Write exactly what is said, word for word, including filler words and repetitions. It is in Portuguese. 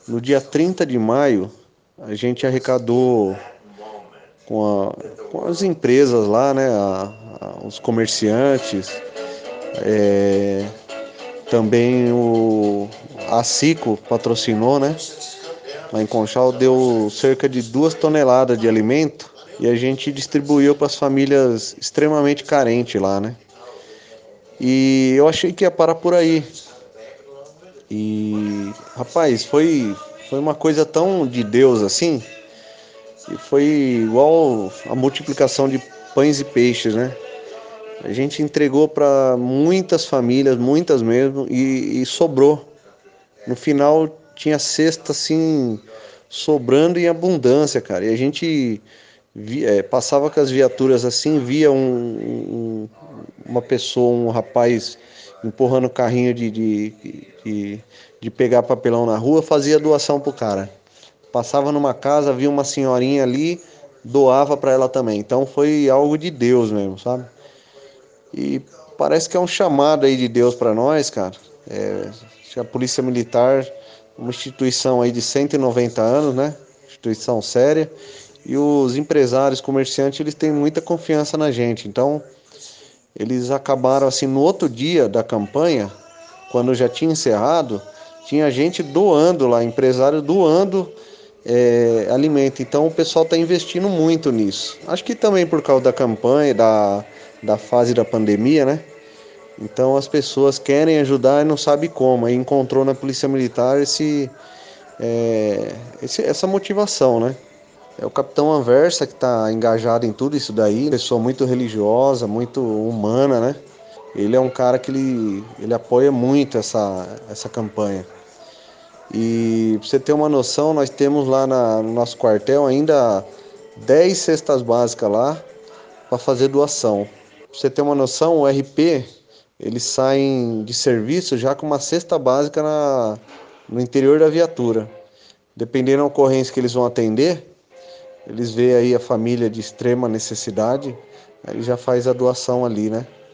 No dia trinta de maio, a gente arrecadou com, a, com as empresas lá, né, a, a, os comerciantes, é, também o, a Cico patrocinou, né, lá em Conchal, deu cerca de duas toneladas de alimento e a gente distribuiu para as famílias extremamente carentes lá, né. E eu achei que ia parar por aí. E, rapaz, foi, foi uma coisa tão de Deus assim, e foi igual a multiplicação de pães e peixes, né? A gente entregou para muitas famílias, muitas mesmo, e, e sobrou. No final tinha cesta assim, sobrando em abundância, cara. E a gente via, é, passava com as viaturas assim, via um, um- uma pessoa, um rapaz empurrando carrinho de, de, de, de pegar papelão na rua, fazia doação pro cara. Passava numa casa, via uma senhorinha ali, doava para ela também. Então foi algo de Deus mesmo, sabe? E parece que é um chamado aí de Deus para nós, cara. É, a Polícia Militar, uma instituição aí de cento e noventa anos, né? Instituição séria. E os empresários, comerciantes, eles têm muita confiança na gente. Então, eles acabaram assim no outro dia da campanha, quando já tinha encerrado, tinha gente doando lá, empresário doando é, alimento. Então o pessoal está investindo muito nisso. Acho que também por causa da campanha, da, da fase da pandemia, né? Então as pessoas querem ajudar e não sabem como. Aí encontrou na Polícia Militar esse, é, esse, essa motivação, né? É o Capitão Anversa que está engajado em tudo isso daí, pessoa muito religiosa, muito humana, né? Ele é um cara que ele, ele apoia muito essa, essa campanha. E pra você ter uma noção, nós temos lá na, no nosso quartel ainda dez cestas básicas lá para fazer doação. Pra você ter uma noção, o R P, eles saem de serviço já com uma cesta básica na, no interior da viatura. Dependendo da ocorrência que eles vão atender, eles veem aí a família de extrema necessidade, aí já faz a doação ali, né?